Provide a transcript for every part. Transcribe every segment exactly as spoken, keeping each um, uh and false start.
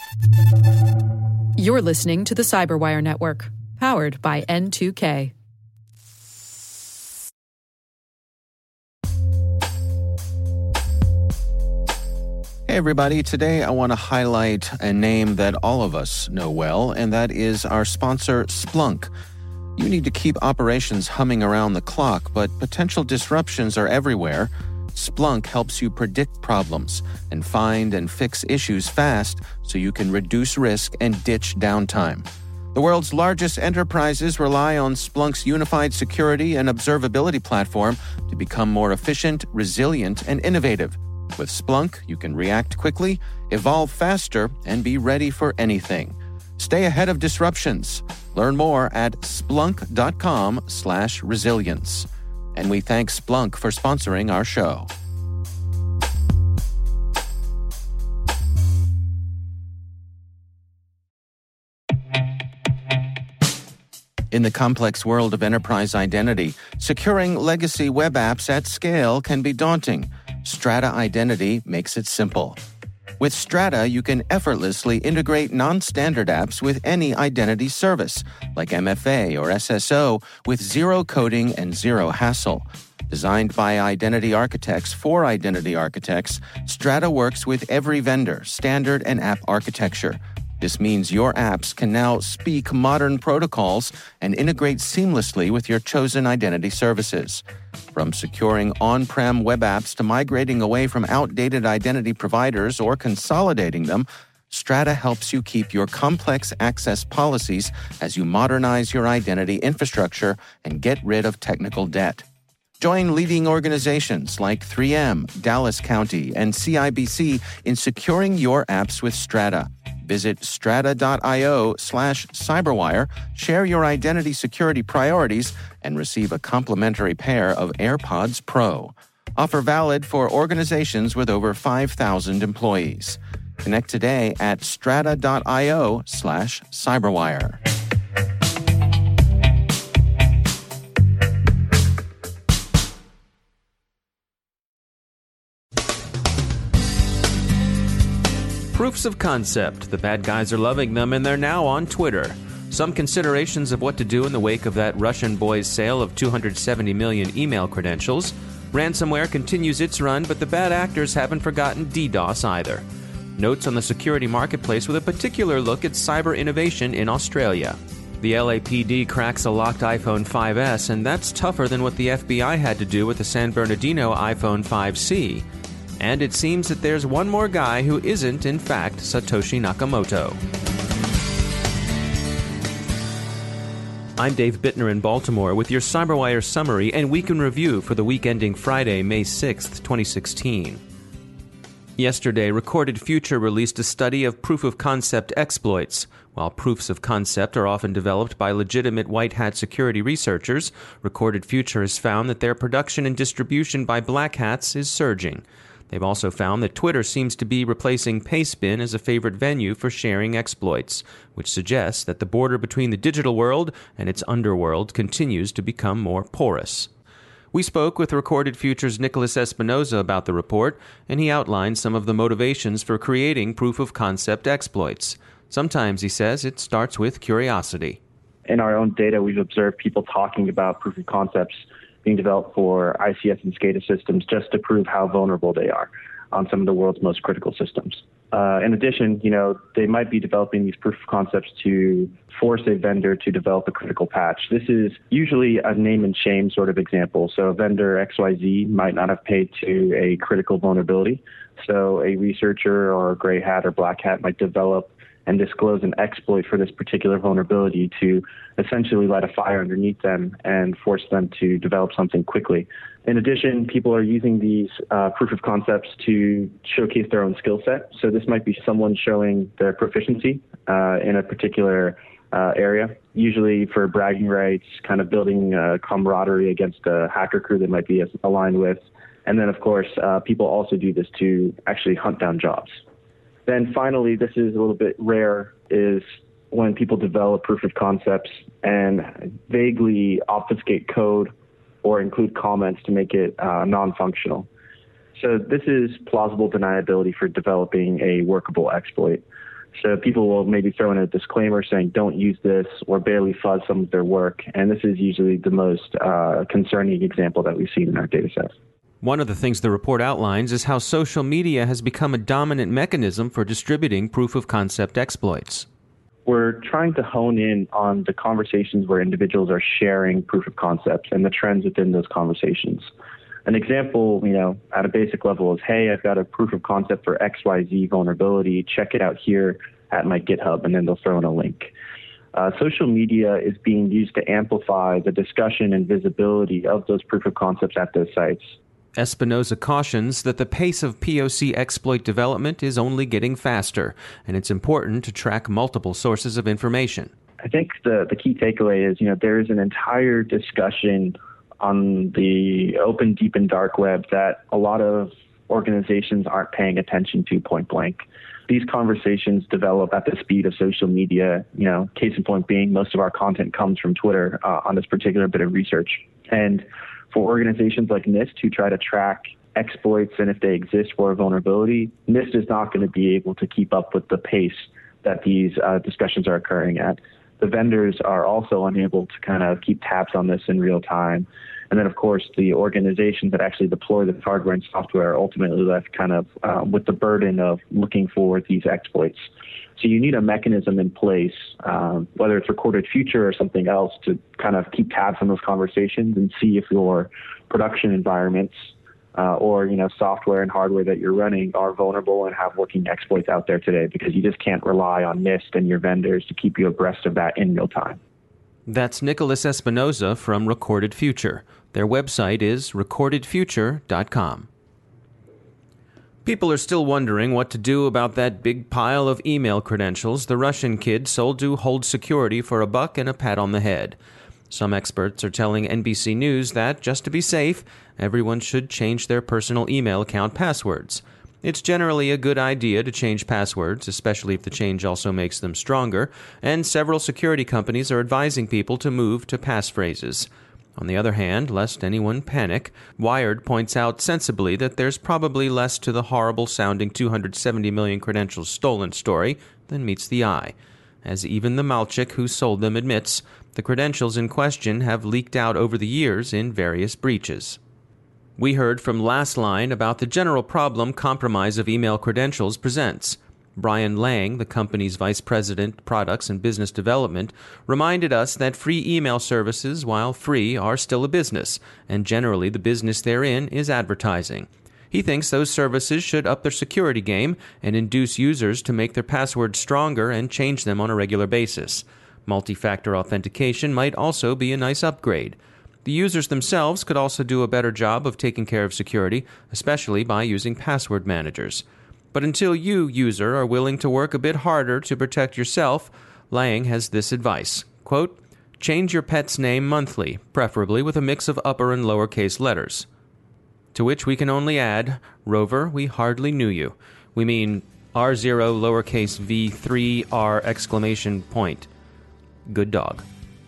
You're listening to the Cyberwire Network, powered by N two K. Hey everybody, today I want to highlight a name that all of us know well, and that is our sponsor, Splunk. You need to keep operations humming around the clock, but potential disruptions are everywhere. Splunk helps you predict problems and find and fix issues fast so you can reduce risk and ditch downtime. The world's largest enterprises rely on Splunk's unified security and observability platform to become more efficient, resilient, and innovative. With Splunk, you can react quickly, evolve faster, and be ready for anything. Stay ahead of disruptions. Learn more at splunk.com slash resilience. And we thank Splunk for sponsoring our show. In the complex world of enterprise identity, securing legacy web apps at scale can be daunting. Strata Identity makes it simple. With Strata, you can effortlessly integrate non-standard apps with any identity service, like M F A or S S O, with zero coding and zero hassle. Designed by identity architects for identity architects, Strata works with every vendor, standard, and app architecture. This means your apps can now speak modern protocols and integrate seamlessly with your chosen identity services. From securing on-prem web apps to migrating away from outdated identity providers or consolidating them, Strata helps you keep your complex access policies as you modernize your identity infrastructure and get rid of technical debt. Join leading organizations like three M, Dallas County, and C I B C in securing your apps with Strata. Visit strata.io slash cyberwire, share your identity security priorities, and receive a complimentary pair of AirPods Pro. Offer valid for organizations with over five thousand employees. Connect today at strata.io slash cyberwire. Proofs of concept. The bad guys are loving them, and they're now on Twitter. Some considerations of what to do in the wake of that Russian boy's sale of two hundred seventy million email credentials. Ransomware continues its run, but the bad actors haven't forgotten DDoS either. Notes on the security marketplace with a particular look at cyber innovation in Australia. The L A P D cracks a locked iPhone five S, and that's tougher than what the F B I had to do with the San Bernardino iPhone five C. And it seems that there's one more guy who isn't, in fact, Satoshi Nakamoto. I'm Dave Bittner in Baltimore with your CyberWire summary and week in review for the week ending Friday, May sixth, twenty sixteen. Yesterday, Recorded Future released a study of proof-of-concept exploits. While proofs of concept are often developed by legitimate white-hat security researchers, Recorded Future has found that their production and distribution by black hats is surging. They've also found that Twitter seems to be replacing Pastebin as a favorite venue for sharing exploits, which suggests that the border between the digital world and its underworld continues to become more porous. We spoke with Recorded Future's Nicholas Espinoza about the report, and he outlined some of the motivations for creating proof-of-concept exploits. Sometimes, he says, it starts with curiosity. In our own data, we've observed people talking about proof of concepts being developed for I C S and SCADA systems just to prove how vulnerable they are on some of the world's most critical systems. Uh, in addition, you know, they might be developing these proof of concepts to force a vendor to develop a critical patch. This is usually a name and shame sort of example. So vendor X Y Z might not have paid to a critical vulnerability. So a researcher or a gray hat or black hat might develop and disclose an exploit for this particular vulnerability to essentially light a fire underneath them and force them to develop something quickly. In addition, people are using these uh, proof of concepts to showcase their own skill set. So this might be someone showing their proficiency uh, in a particular uh, area, usually for bragging rights, kind of building uh, camaraderie against a hacker crew they might be aligned with. And then, of course, uh, people also do this to actually hunt down jobs. Then finally, this is a little bit rare, is when people develop proof of concepts and vaguely obfuscate code or include comments to make it uh, non-functional. So this is plausible deniability for developing a workable exploit. So people will maybe throw in a disclaimer saying don't use this or barely fuzz some of their work. And this is usually the most uh, concerning example that we've seen in our data set. One of the things the report outlines is how social media has become a dominant mechanism for distributing proof-of-concept exploits. We're trying to hone in on the conversations where individuals are sharing proof of concepts and the trends within those conversations. An example, you know, at a basic level is, hey, I've got a proof of concept for X Y Z vulnerability. Check it out here at my GitHub, and then they'll throw in a link. Uh, social media is being used to amplify the discussion and visibility of those proof of concepts at those sites. Espinosa cautions that the pace of P O C exploit development is only getting faster, and it's important to track multiple sources of information. I think the, the key takeaway is, you know, there is an entire discussion on the open, deep, and dark web that a lot of organizations aren't paying attention to point blank. These conversations develop at the speed of social media. You know, case in point being, most of our content comes from Twitter uh, on this particular bit of research. And for organizations like NIST who try to track exploits and if they exist for a vulnerability, NIST is not going to be able to keep up with the pace that these uh, discussions are occurring at. The vendors are also unable to kind of keep tabs on this in real time. And then, of course, the organizations that actually deploy the hardware and software are ultimately left kind of uh, with the burden of looking for these exploits. So you need a mechanism in place, um, whether it's Recorded Future or something else, to kind of keep tabs on those conversations and see if your production environments uh, or, you know, software and hardware that you're running are vulnerable and have working exploits out there today, because you just can't rely on NIST and your vendors to keep you abreast of that in real time. That's Nicholas Espinosa from Recorded Future. Their website is recorded future dot com. People are still wondering what to do about that big pile of email credentials the Russian kid sold to Hold Security for a buck and a pat on the head. Some experts are telling N B C News that, just to be safe, everyone should change their personal email account passwords. It's generally a good idea to change passwords, especially if the change also makes them stronger, and several security companies are advising people to move to passphrases. On the other hand, lest anyone panic, Wired points out sensibly that there's probably less to the horrible-sounding two hundred seventy million credentials stolen story than meets the eye. As even the Malchik who sold them admits, the credentials in question have leaked out over the years in various breaches. We heard from Lastline about the general problem compromise of email credentials presents. Brian Lang, the company's Vice President, Products and Business Development, reminded us that free email services, while free, are still a business, and generally the business therein is advertising. He thinks those services should up their security game and induce users to make their passwords stronger and change them on a regular basis. Multi-factor authentication might also be a nice upgrade. The users themselves could also do a better job of taking care of security, especially by using password managers. But until you, user, are willing to work a bit harder to protect yourself, Lang has this advice, quote, change your pet's name monthly, preferably with a mix of upper and lowercase letters. To which we can only add, Rover, we hardly knew you. We mean R zero lowercase v three R exclamation point. Good dog.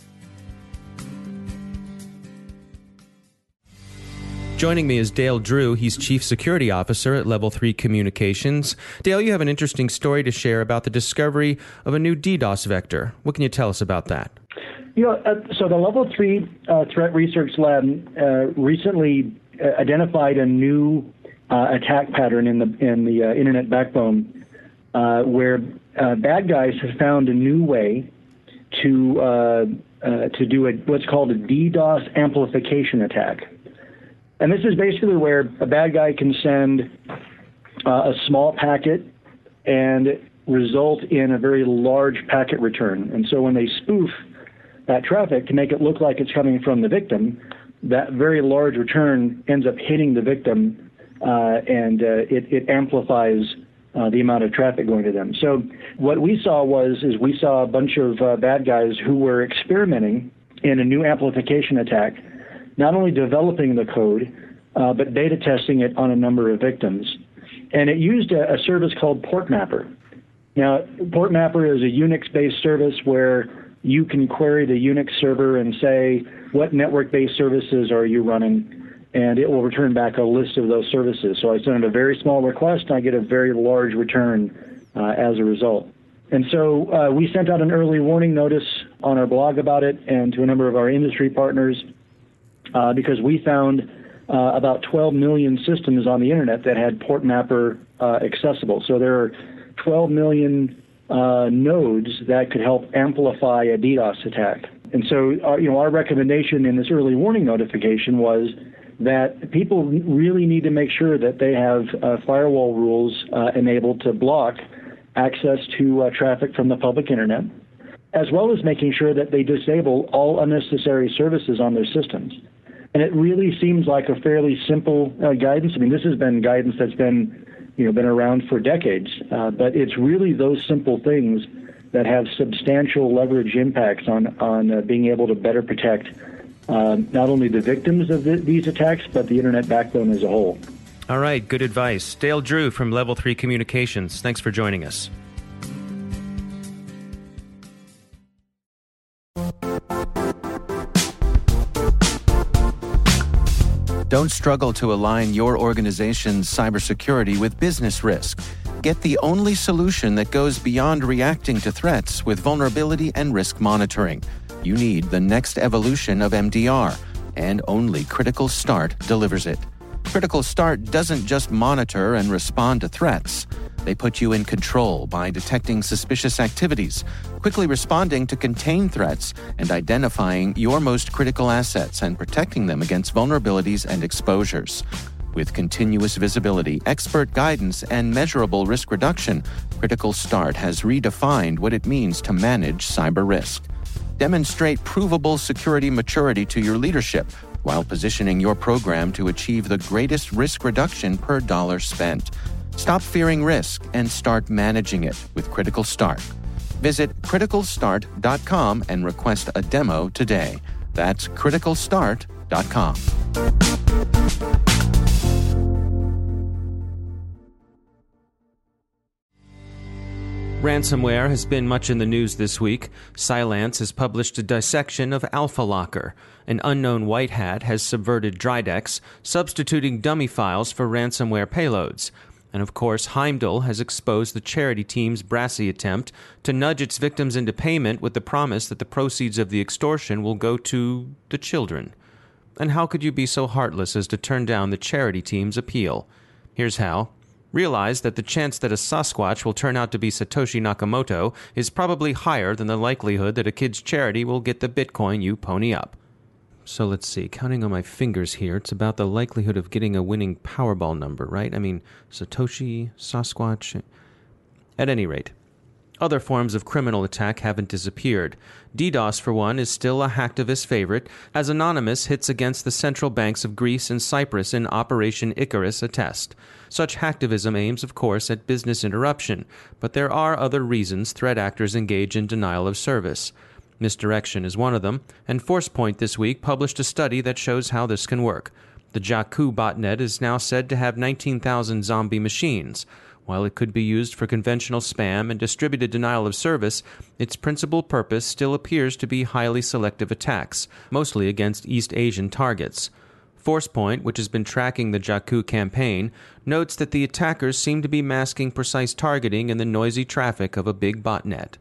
Joining me is Dale Drew. He's Chief Security Officer at Level three Communications. Dale, you have an interesting story to share about the discovery of a new DDoS vector. What can you tell us about that? You know, uh, so the Level three uh, Threat Research Lab uh, recently uh, identified a new uh, attack pattern in the in the uh, internet backbone uh, where uh, bad guys have found a new way to uh, uh, to do a, what's called a DDoS amplification attack. And this is basically where a bad guy can send uh, a small packet and result in a very large packet return. And so when they spoof that traffic to make it look like it's coming from the victim, that very large return ends up hitting the victim, uh, and uh, it, it amplifies uh, the amount of traffic going to them. So what we saw was is we saw a bunch of uh, bad guys who were experimenting in a new amplification attack, not only developing the code, uh, but beta testing it on a number of victims. And it used a, a service called PortMapper. Now, PortMapper is a Unix-based service where you can query the Unix server and say, what network-based services are you running? And it will return back a list of those services. So I send a very small request, and I get a very large return uh, as a result. And so uh, we sent out an early warning notice on our blog about it and to a number of our industry partners uh, because we found uh, about twelve million systems on the internet that had Port Mapper uh, accessible. So there are twelve million uh, nodes that could help amplify a DDoS attack. And so our, you know, our recommendation in this early warning notification was that people really need to make sure that they have uh, firewall rules uh, enabled to block access to uh, traffic from the public internet, as well as making sure that they disable all unnecessary services on their systems. And it really seems like a fairly simple uh, guidance. I mean, this has been guidance that's been, you know, been around for decades, uh, but it's really those simple things that have substantial leverage impacts on on uh, being able to better protect uh, not only the victims of the, these attacks, but the internet backbone as a whole. All right, good advice. Dale Drew from Level three Communications, thanks for joining us. Don't struggle to align your organization's cybersecurity with business risk. Get the only solution that goes beyond reacting to threats with vulnerability and risk monitoring. You need the next evolution of M D R, and only Critical Start delivers it. Critical Start doesn't just monitor and respond to threats. They put you in control by detecting suspicious activities, quickly responding to contain threats, and identifying your most critical assets and protecting them against vulnerabilities and exposures. With continuous visibility, expert guidance, and measurable risk reduction, Critical Start has redefined what it means to manage cyber risk. Demonstrate provable security maturity to your leadership while positioning your program to achieve the greatest risk reduction per dollar spent. Stop fearing risk and start managing it with Critical Start. Visit critical start dot com and request a demo today. That's critical start dot com. Ransomware has been much in the news this week. Cylance has published a dissection of AlphaLocker. An unknown white hat has subverted Dridex, substituting dummy files for ransomware payloads. And of course, Heimdall has exposed the charity team's brassy attempt to nudge its victims into payment with the promise that the proceeds of the extortion will go to the children. And how could you be so heartless as to turn down the charity team's appeal? Here's how. Realize that the chance that a Sasquatch will turn out to be Satoshi Nakamoto is probably higher than the likelihood that a kid's charity will get the Bitcoin you pony up. So let's see, counting on my fingers here, it's about the likelihood of getting a winning Powerball number, right? I mean, Satoshi, Sasquatch. At any rate, other forms of criminal attack haven't disappeared. DDoS, for one, is still a hacktivist favorite, as Anonymous hits against the central banks of Greece and Cyprus in Operation Icarus attest. Such hacktivism aims, of course, at business interruption, but there are other reasons threat actors engage in denial of service. Misdirection is one of them, and ForcePoint this week published a study that shows how this can work. The Jakku botnet is now said to have nineteen thousand zombie machines. While it could be used for conventional spam and distributed denial of service, its principal purpose still appears to be highly selective attacks, mostly against East Asian targets. ForcePoint, which has been tracking the Jakku campaign, notes that the attackers seem to be masking precise targeting in the noisy traffic of a big botnet.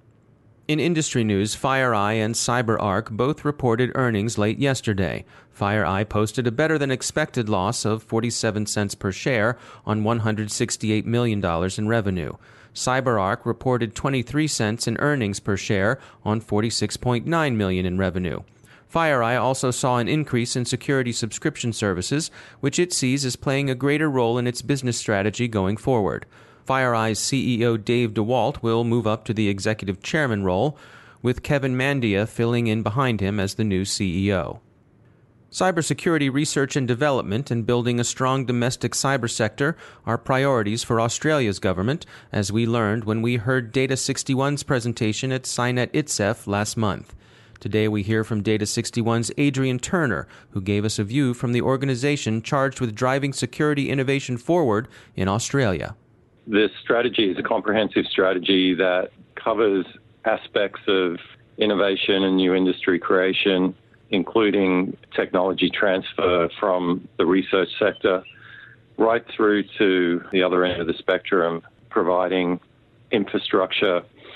In industry news, FireEye and CyberArk both reported earnings late yesterday. FireEye posted a better-than-expected loss of forty-seven cents per share on one hundred sixty-eight million dollars in revenue. CyberArk reported twenty-three cents in earnings per share on forty-six point nine million dollars in revenue. FireEye also saw an increase in security subscription services, which it sees as playing a greater role in its business strategy going forward. FireEye's C E O Dave DeWalt will move up to the executive chairman role, with Kevin Mandia filling in behind him as the new C E O. Cybersecurity research and development and building a strong domestic cyber sector are priorities for Australia's government, as we learned when we heard Data sixty-one's presentation at SciNet I T S E F last month. Today we hear from Data sixty-one's Adrian Turner, who gave us a view from the organization charged with driving security innovation forward in Australia. This strategy is a comprehensive strategy that covers aspects of innovation and new industry creation, including technology transfer from the research sector right through to the other end of the spectrum, providing infrastructure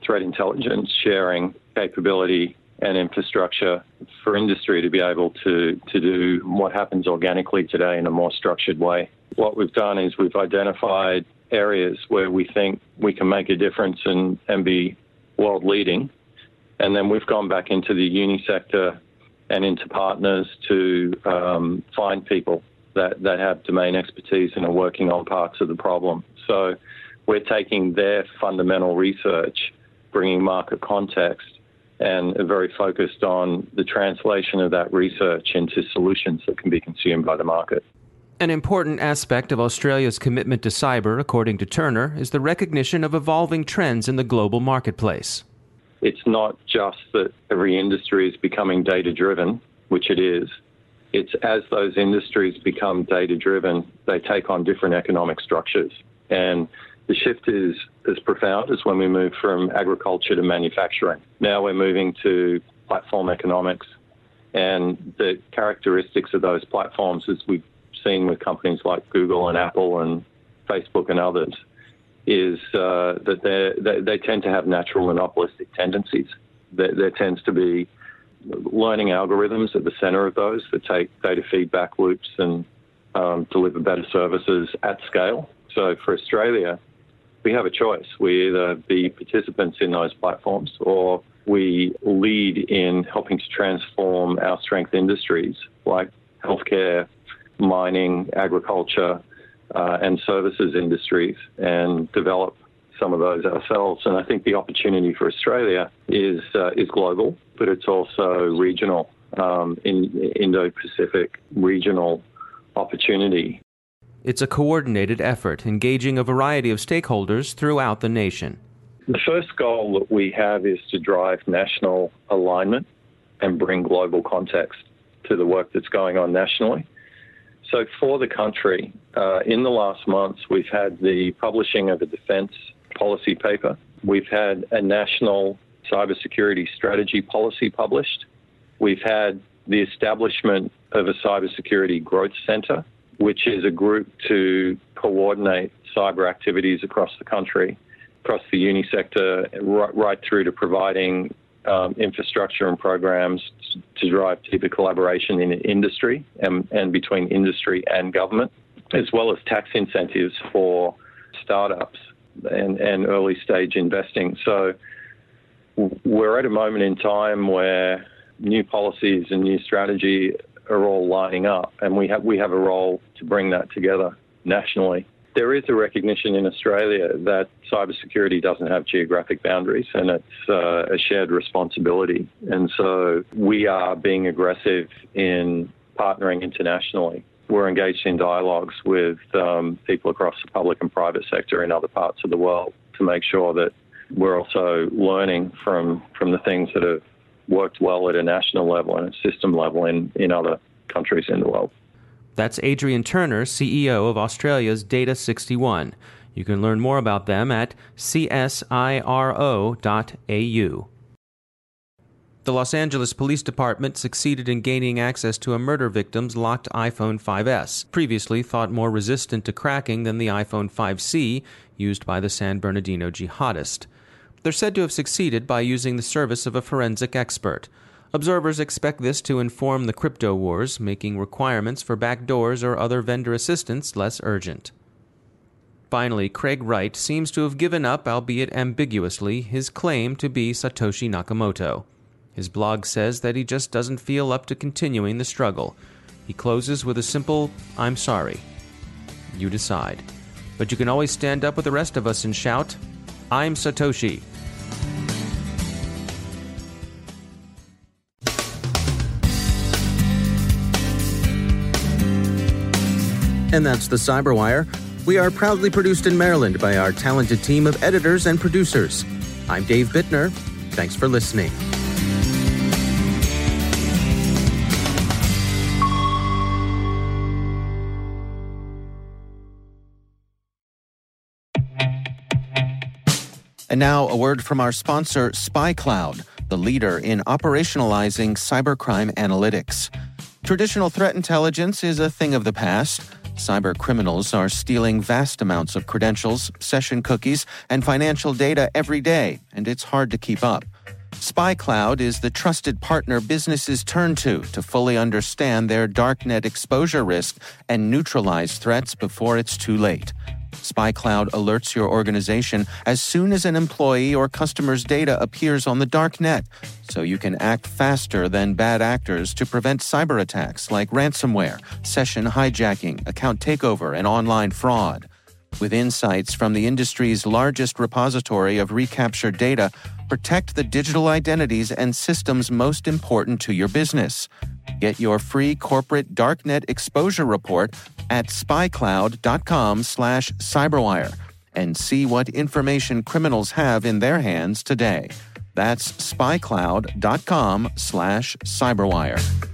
threat intelligence sharing capability and infrastructure for industry to be able to, to do what happens organically today in a more structured way. What we've done is we've identified areas where we think we can make a difference and, and be world leading. And then we've gone back into the uni sector and into partners to um, find people that, that have domain expertise and are working on parts of the problem. So we're taking their fundamental research, bringing market context, and are very focused on the translation of that research into solutions that can be consumed by the market. An important aspect of Australia's commitment to cyber, according to Turner, is the recognition of evolving trends in the global marketplace. It's not just that every industry is becoming data-driven, which it is. It's as those industries become data-driven, they take on different economic structures. And the shift is as profound as when we move from agriculture to manufacturing. Now we're moving to platform economics. And the characteristics of those platforms, as we've seen with companies like Google and Apple and Facebook and others, is uh, that they they tend to have natural monopolistic tendencies. There, there tends to be learning algorithms at the center of those that take data feedback loops and um, deliver better services at scale. So for Australia, we have a choice. We either be participants in those platforms or we lead in helping to transform our strength industries like healthcare, mining, agriculture, uh, and services industries and develop some of those ourselves. And I think the opportunity for Australia is uh, is global, but it's also regional, um, in Indo-Pacific regional opportunity. It's a coordinated effort, engaging a variety of stakeholders throughout the nation. The first goal that we have is to drive national alignment and bring global context to the work that's going on nationally. So for the country, uh, in the last months, we've had the publishing of a defence policy paper. We've had a national cybersecurity strategy policy published. We've had the establishment of a cybersecurity growth centre, which is a group to coordinate cyber activities across the country, across the uni sector, right, right through to providing um, infrastructure and programs to drive deeper collaboration in industry and, and between industry and government, as well as tax incentives for startups and, and early stage investing. So we're at a moment in time where new policies and new strategy are all lining up, and we have we have a role to bring that together nationally. There is a recognition in Australia that cybersecurity doesn't have geographic boundaries, and it's uh, a shared responsibility. And so we are being aggressive in partnering internationally. We're engaged in dialogues with um, people across the public and private sector in other parts of the world to make sure that we're also learning from, from the things that have worked well at a national level and a system level in, in other countries in the world. That's Adrian Turner, C E O of Australia's Data sixty-one. You can learn more about them at c s i r o dot a u. The Los Angeles Police Department succeeded in gaining access to a murder victim's locked iPhone five S, previously thought more resistant to cracking than the iPhone five C used by the San Bernardino jihadist. They're said to have succeeded by using the service of a forensic expert. Observers expect this to inform the crypto wars, making requirements for backdoors or other vendor assistance less urgent. Finally, Craig Wright seems to have given up, albeit ambiguously, his claim to be Satoshi Nakamoto. His blog says that he just doesn't feel up to continuing the struggle. He closes with a simple, "I'm sorry." You decide. But you can always stand up with the rest of us and shout, "I'm Satoshi." And that's the Cyberwire. We are proudly produced in Maryland by our talented team of editors and producers. I'm Dave Bittner. Thanks for listening. And now a word from our sponsor, SpyCloud, the leader in operationalizing cybercrime analytics. Traditional threat intelligence is a thing of the past. Cyber criminals are stealing vast amounts of credentials, session cookies, and financial data every day, and it's hard to keep up. SpyCloud is the trusted partner businesses turn to to fully understand their darknet exposure risk and neutralize threats before it's too late. SpyCloud alerts your organization as soon as an employee or customer's data appears on the darknet, so you can act faster than bad actors to prevent cyber attacks like ransomware, session hijacking, account takeover, and online fraud. With insights from the industry's largest repository of recaptured data, protect the digital identities and systems most important to your business. Get your free corporate darknet exposure report at spycloud.com slash cyberwire and see what information criminals have in their hands today. That's spycloud.com slash cyberwire.